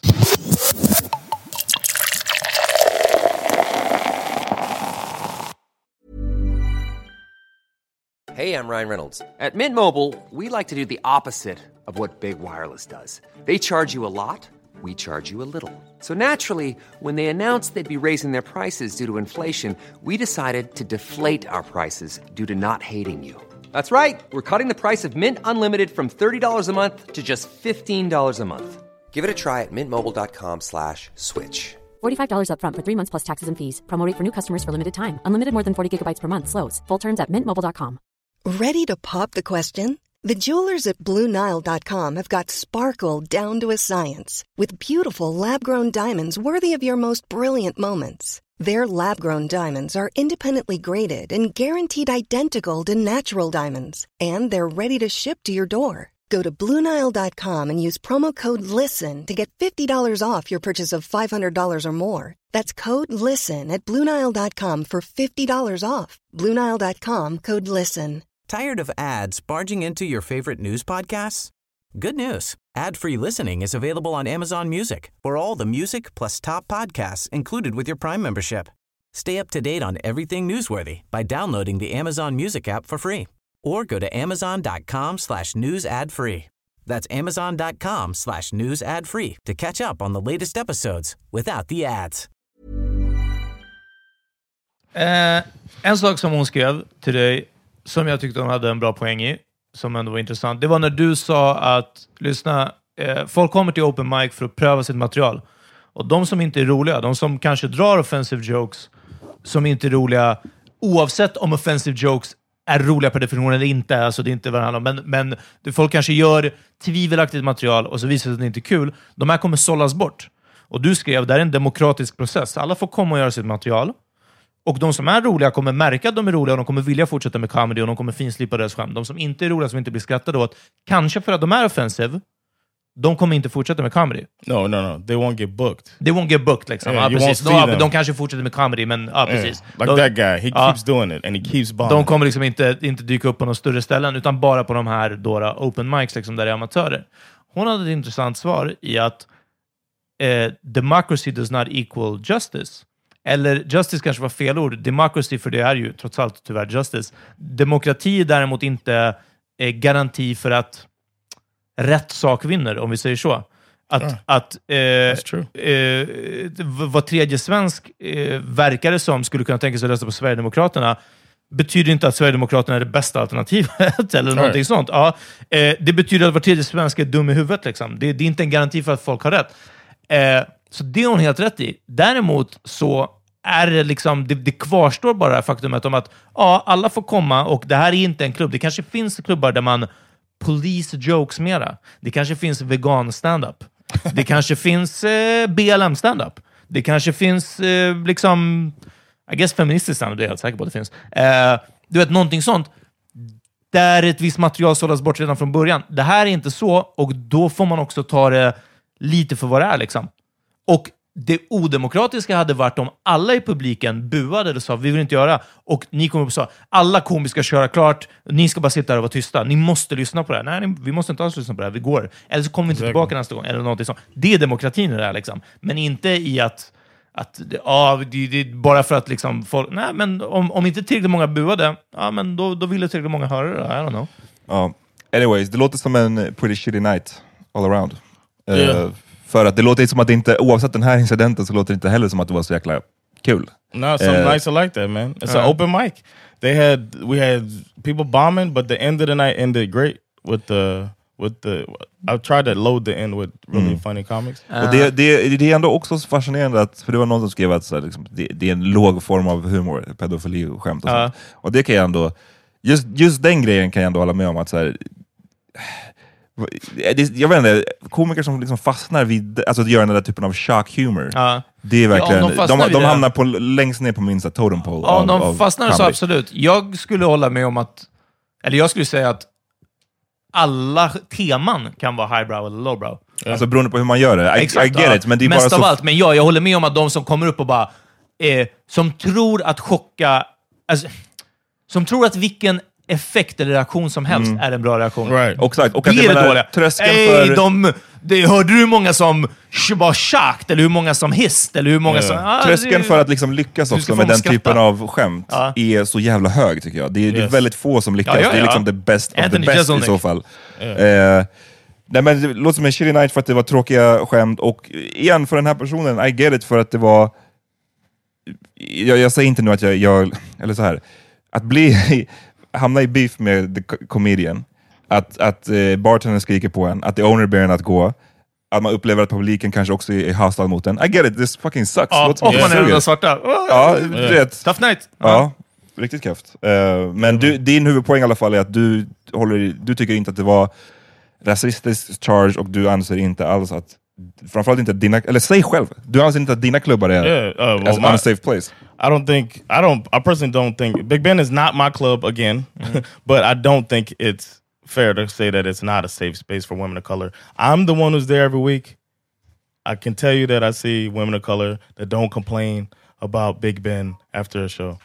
Hey, I'm Ryan Reynolds. At Mint Mobile, we like to do the opposite of what Big Wireless does. They charge you a lot. We charge you a little. So naturally, when they announced they'd be raising their prices due to inflation, we decided to deflate our prices due to not hating you. That's right. We're cutting the price of Mint Unlimited from $30 a month to just $15 a month. Give it a try at mintmobile.com/switch.
$45 up front for 3 months plus taxes and fees. Promo rate for new customers for limited time. Unlimited more than 40 gigabytes per month. Slows full terms at mintmobile.com.
Ready to pop the question? The jewelers at BlueNile.com have got sparkle down to a science with beautiful lab-grown diamonds worthy of your most brilliant moments. Their lab-grown diamonds are independently graded and guaranteed identical to natural diamonds, and they're ready to ship to your door. Go to BlueNile.com and use promo code LISTEN to get $50 off your purchase of $500 or more. That's code LISTEN at BlueNile.com for $50 off. BlueNile.com, code LISTEN.
Tired of ads barging into your favorite news podcasts? Good news. Ad-free listening is available on Amazon Music for all the music plus top podcasts included with your Prime membership. Stay up to date on everything newsworthy by downloading the Amazon Music app for free. Or go to amazon.com/news ad free. That's amazon.com/news ad free to catch up on the latest episodes without the ads.
En sak som hon skrev till dig som jag tyckte hon hade en bra poäng i, som ändå var intressant, det var när du sa att, lyssna, folk kommer till open mic för att pröva sitt material. Och de som inte är roliga, de som kanske drar offensive jokes, som inte är roliga, oavsett om offensive jokes är roliga per definition eller inte, alltså det är inte vad det handlar om, men folk kanske gör tvivelaktigt material och så visar det att det inte är kul, de här kommer sållas bort. Och du skrev, det är en demokratisk process, alla får komma och göra sitt material, och de som är roliga kommer märka att de är roliga och de kommer vilja fortsätta med comedy och de kommer finslipa deras skämt. De som inte är roliga, som inte blir skrattade åt, kanske för att de är offensive, de kommer inte fortsätta med comedy.
No. They won't get booked.
They won't get booked, liksom.
Yeah,
precis. De kanske fortsätter med comedy, men precis.
Like that guy, he keeps doing it and he keeps bombing.
De kommer liksom inte dyka upp på några större ställen, utan bara på de här open mics, liksom, där det är amatörer. Hon hade ett intressant svar i att democracy does not equal justice. Eller justice kanske var fel ord. Democracy, för det är ju trots allt tyvärr justice. Demokrati är däremot inte garanti för att rätt sak vinner, om vi säger så. Att vad tredje svensk verkare som skulle kunna tänka sig att rösta på Sverigedemokraterna betyder inte att Sverigedemokraterna är det bästa alternativet eller någonting sånt. Ja, det betyder att var tredje svensk är dum i huvudet. Liksom. Det är inte en garanti för att folk har rätt. Så det är hon helt rätt i. Däremot så är det liksom, det kvarstår bara faktumet om att alla får komma, och det här är inte en klubb. Det kanske finns klubbar där man police jokes mera. Det kanske finns vegan stand-up. Det kanske finns BLM stand-up. Det kanske finns liksom, I guess feministisk stand-up, det är jag helt säker på att det finns. Du vet, någonting sånt där ett visst material sållas bort redan från början. Det här är inte så, och då får man också ta det lite för vad det är, liksom. Och det odemokratiska hade varit om alla i publiken buade och sa vi vill inte göra. Och ni kom upp och sa alla komiker ska köra klart. Ni ska bara sitta där och vara tysta. Ni måste lyssna på det här. Nej, vi måste inte alls lyssna på det här. Vi går. Eller så kommer vi inte tillbaka nästa gång. Eller någonting sånt. Det är demokratin i det här liksom. Men inte i att det är bara för att liksom folk, nej, men om inte tillräckligt många buade, ja, men då ville tillräckligt många höra det. I don't know.
Anyways, det låter som en pretty shitty night all around. För att det låter som att det inte, oavsett den här incidenten, så låter det inte heller som att det var så jäkla kul.
No, some nights are like that, man. It's an open mic. We had people bombing, but the end of the night ended great with the I tried to load the end with really funny comics.
Och det är ändå också fascinerande att, för det var någon som skrev att så här, liksom, det är en låg form av humor, pedofili och skämt och sånt. Och det kan jag ändå, just den grejen kan jag ändå hålla med om att så här, jag vet inte, komiker som liksom fastnar vid, alltså gör den där typen av shock humor. Det är verkligen, de hamnar på längst ner på min totem pole.
Ja, de fastnar så absolut. Jag skulle hålla med om att, eller jag skulle säga att alla teman kan vara highbrow eller lowbrow.
Alltså beroende på hur man gör det. I get it, men det är
mest
bara
av
så...
allt, men jag håller med om att de som kommer upp och bara som tror att chocka, alltså, som tror att vilken effekt eller reaktion som helst är en bra reaktion.
Right. Exakt. Och
det är det dåliga. Hörde du hur många som var shocked, eller hur många som hissed, eller hur många som...
Tröskeln för att liksom lyckas också med den typen av skämt är så jävla hög, tycker jag. Det är väldigt få som lyckas. Det är liksom the best of the best i så fall. Nej, men det låter som en shitty night för att det var tråkiga skämt. Och igen, för den här personen, I get it, för att det var... Jag säger inte nu att jag eller så här, att hamna i beef med the comedian, att bartendern skriker på en, att the owner ber en att gå, att man upplever att publiken kanske också är hostile mot en. I get it, this fucking sucks.
Och man är den svarta.
Rätt.
Tough night.
Riktigt kräft. Men din huvudpoäng i alla fall är att du tycker inte att det var rasistisk charge, och du anser inte alls att, framförallt inte dina, eller säg själv, du anser inte att dina klubbar är as an unsafe place.
I personally don't think Big Ben is not my club again, but I don't think it's fair to say that it's not a safe space for women of color. I'm the one who's there every week. I can tell you that I see women of color that don't complain about Big Ben after a show.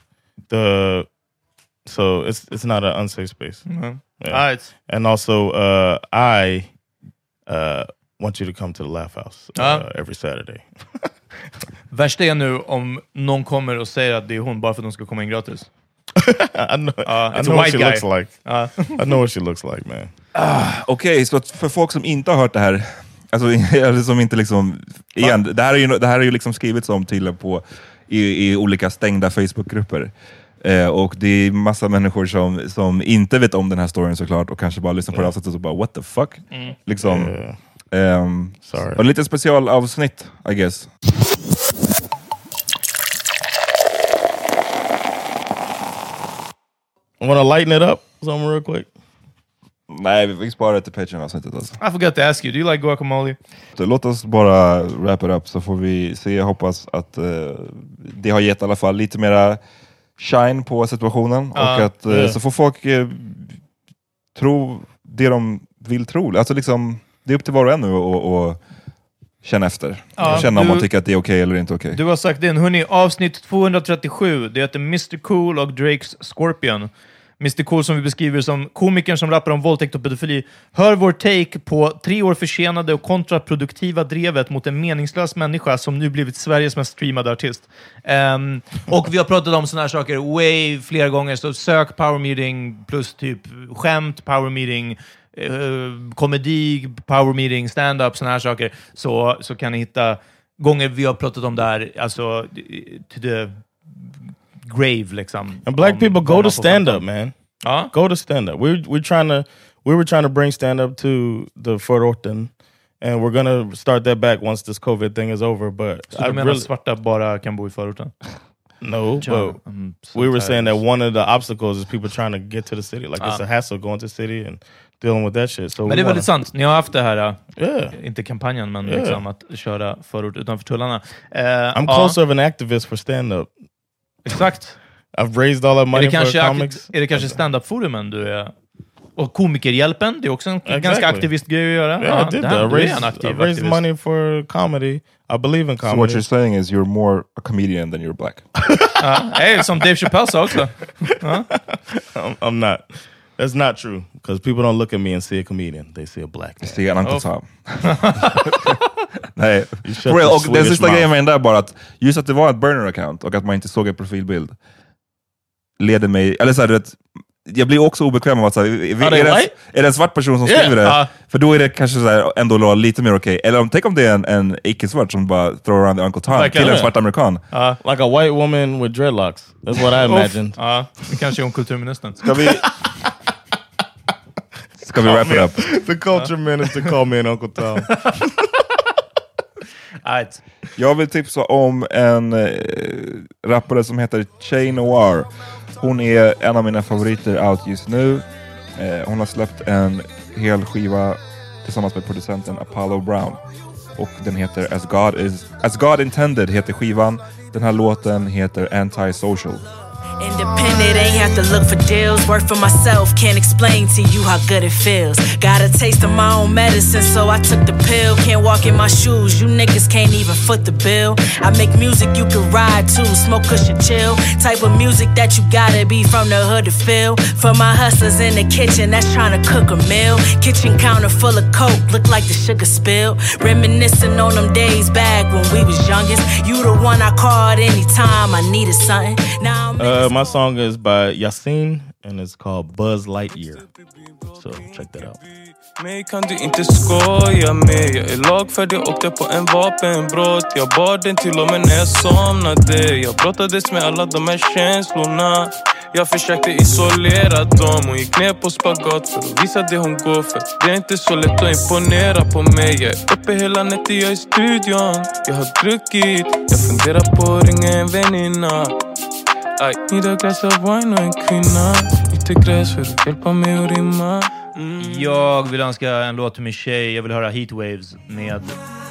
So it's not an unsafe space. And also, I want you to come to the Laugh House every Saturday.
Värst är nu om någon kommer och säger att det är hon bara för att de ska komma in gratis.
I know what she looks like. I know what she looks like, man.
Okej, så för folk som inte har hört det här, alltså eller som inte liksom, igen, det här är ju liksom skrivits om till i olika stängda Facebookgrupper. Och det är massa människor som inte vet om den här storyn såklart, och kanske bara lyssnar på det avsnittet och bara what the fuck? Liksom, och lite specialavsnitt, I guess.
I want to lighten it up something real quick.
Nej, vi sparar till Patreon-avsnittet alltså.
I forgot to ask you, do you like guacamole?
Så låt oss bara wrap it up, så får vi se. Jag hoppas att det har gett i alla fall lite mera shine på situationen, och att så får folk tro det de vill tro. Alltså liksom, det är upp till var och en nu och känna efter. Känna om man tycker att det är okej eller inte okej.
Du har sagt det, hörni, avsnitt 237. Det heter Mr. Cool och Drakes Scorpion. Mr. Cool, som vi beskriver som komikern som rappar om våldtäkt och pedofili, hör vår take på 3 år försenade och kontraproduktiva drevet mot en meningslös människa som nu blivit Sveriges mest streamade artist. Och vi har pratat om såna här saker way flera gånger, så sök Power Meeting plus typ skämt, Power Meeting, komedi, Power Meeting, stand-up, såna här saker, så kan ni hitta gånger vi har pratat om där, alltså to the grave liksom.
And black people go to stand-up, man. Go to stand-up. We were trying to bring stand-up to the förorten, and we're gonna start that back once this COVID thing is over. But
så du menar svarta bara kan bo i förorten?
No, but we were saying that one of the obstacles is people trying to get to the city. Like it's a hassle going to the city and dealing with that shit. So
men det är väldigt sant. Ni har haft det här, inte kampanjen, men liksom att köra förort utanför tullarna.
I'm closer of an activist for stand-up.
Exakt.
I've raised all that money for comics.
Är det kanske stand-up-forumen du är Och Komikerhjälpen, det är också en ganska aktivistgrej att göra.
Yeah, I did that. I raised money for comedy. I believe in comedy.
So what you're saying is you're more a comedian than you're black.
Hey, som Dave Chappelle sa också.
I'm not. That's not true. Because people don't look at me and see a comedian. They see a black man.
See an Uncle Tom. Nej. Och den sista grejen med den där bara att just att det var ett burner-account och att man inte såg en profilbild leder mig, eller så här, vet, jag blir också obekväm av att är det en svart person som skriver det? För då är det kanske så här, ändå lite mer okej. Eller tänk om det är en icke-svart som bara throw around the Uncle Tom till en svart amerikan.
Like a white woman with dreadlocks. That's what I imagined.
Det kanske är om kulturministern.
Ska vi wrap it up?
The culture minister called me an Uncle Tom.
Jag vill tipsa om en rappare som heter Che Noir. Hon är en av mina favoriter out just nu. Hon har släppt en hel skiva tillsammans med producenten Apollo Brown. Och den heter As God Intended heter skivan. Den här låten heter Antisocial.
Independent, ain't have to look for deals. Work for myself, can't explain to you how good it feels. Got a taste of my own medicine, so I took the pill. Can't walk in my shoes, you niggas can't even foot the bill. I make music you can ride to, smoke cushion chill. Type of music that you gotta be from the hood to feel. For my hustlers in the kitchen that's trying to cook a meal. Kitchen counter full of coke, look like the sugar spill. Reminiscing on them days back when we was youngest. You the one I called anytime I needed something. Now I'm
my song is by Yasin and it's called Buzz Lightyear. So check that out.
Mig kan du inte skoja med. Jag är lagfärdig och åkte på en vapenbrott. Jag bad den till och med när jag somnade. Jag brottades med alla de här känslorna. Jag försökte isolera dem. Hon gick ner på spagat för att visa det hon går för. Det är inte så lätt att imponera på mig. Jag är uppe hela natten, jag är i studion. Jag har druckit, jag funderar på att ringa en väninna. Aj, need a glass of wine och en kvinna. Lite gräs för att hjälpa mig att rimma.
Jag vill önska en låt till min tjej. Jag vill höra Heatwaves med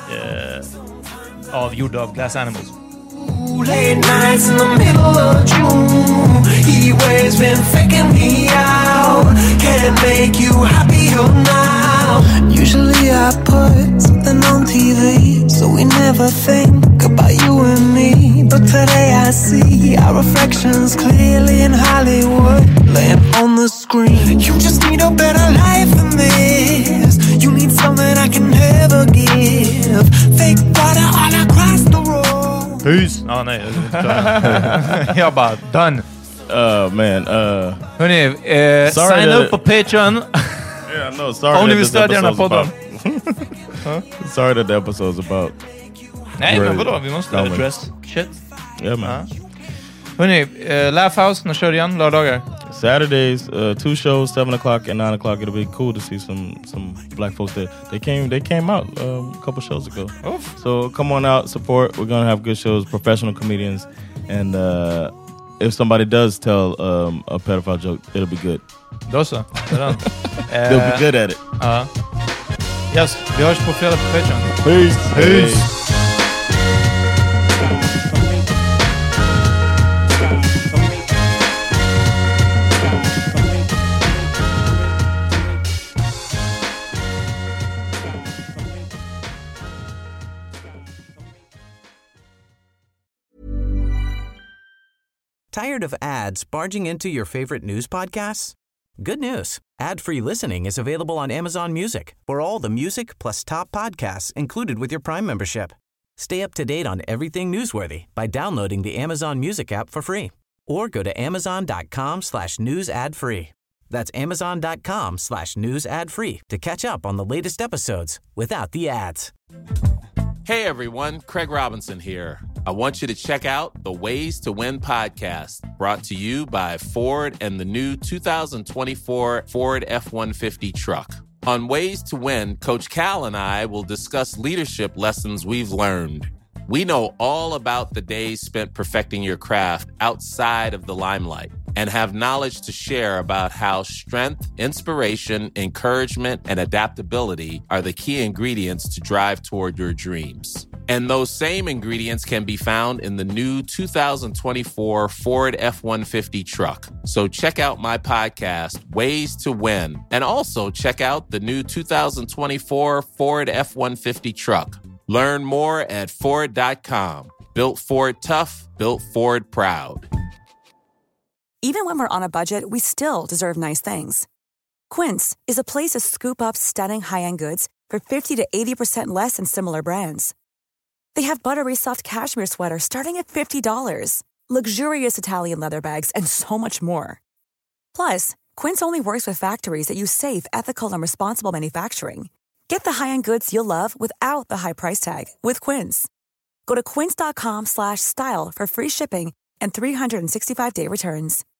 gjord av Glass Animals.
Late nights in the middle of June. Heatwaves been faking me out. Can't make you happier now. Usually I put something on TV, so we never think about you and me. But today I see our reflections clearly in Hollywood, laying on the screen. You just need a better life than this. You need something I can never give. Fake water all across the road.
Peace! Nej. Jag bara, done.
Man.
Hörni, sign up på Patreon.
Yeah, no, sorry.
Om ni vill stödja den här podden.
Sorry that the episode's about.
Nej, men vadå? Vi måste address shit.
Yeah, man.
Hörni, Laugh House, när kör igen? Lördagar?
Saturdays, 2 shows, 7 o'clock and 9 o'clock. It'll be cool to see some black folks there. They came out a couple shows ago.
Oof.
So come on out, support. We're gonna have good shows, professional comedians, and if somebody does tell a pedophile joke, it'll be good.
Då så.
They'll be good at it.
Yes, vi hörs på fredag på Patreon.
Peace.
Tired of ads barging into your favorite news podcasts? Good news. Ad-free listening is available on Amazon Music for all the music plus top podcasts included with your Prime membership. Stay up to date on everything newsworthy by downloading the Amazon Music app for free or go to amazon.com/news ad free. That's amazon.com/news ad free to catch up on the latest episodes without the ads.
Hey everyone, Craig Robinson here. I want you to check out the Ways to Win podcast, brought to you by Ford and the new 2024 Ford F-150 truck. On Ways to Win, Coach Cal and I will discuss leadership lessons we've learned. We know all about the days spent perfecting your craft outside of the limelight and have knowledge to share about how strength, inspiration, encouragement, and adaptability are the key ingredients to drive toward your dreams. And those same ingredients can be found in the new 2024 Ford F-150 truck. So check out my podcast, Ways to Win, and also check out the new 2024 Ford F-150 truck. Learn more at Ford.com. Built Ford tough, built Ford proud.
Even when we're on a budget, we still deserve nice things. Quince is a place to scoop up stunning high-end goods for 50 to 80% less than similar brands. They have buttery soft cashmere sweaters starting at $50, luxurious Italian leather bags, and so much more. Plus, Quince only works with factories that use safe, ethical, and responsible manufacturing. Get the high-end goods you'll love without the high price tag with Quince. Go to quince.com/style for free shipping and 365-day returns.